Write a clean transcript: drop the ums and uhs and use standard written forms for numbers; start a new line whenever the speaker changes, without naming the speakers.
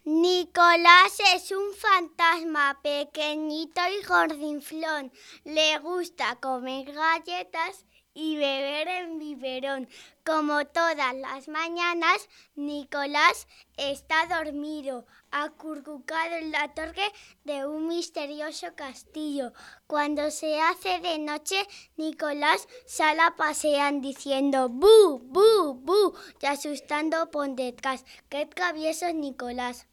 Nicolás es un fantasma pequeñito y gordinflón. Le gusta comer galletas y beber en biberón. Como todas las mañanas, Nicolás está dormido, acurrucado en la torre de un misterioso castillo. Cuando se hace de noche, Nicolás sale a pasear diciendo ¡bu, bu, bu! Y asustando por detrás. ¡Qué travieso es Nicolás!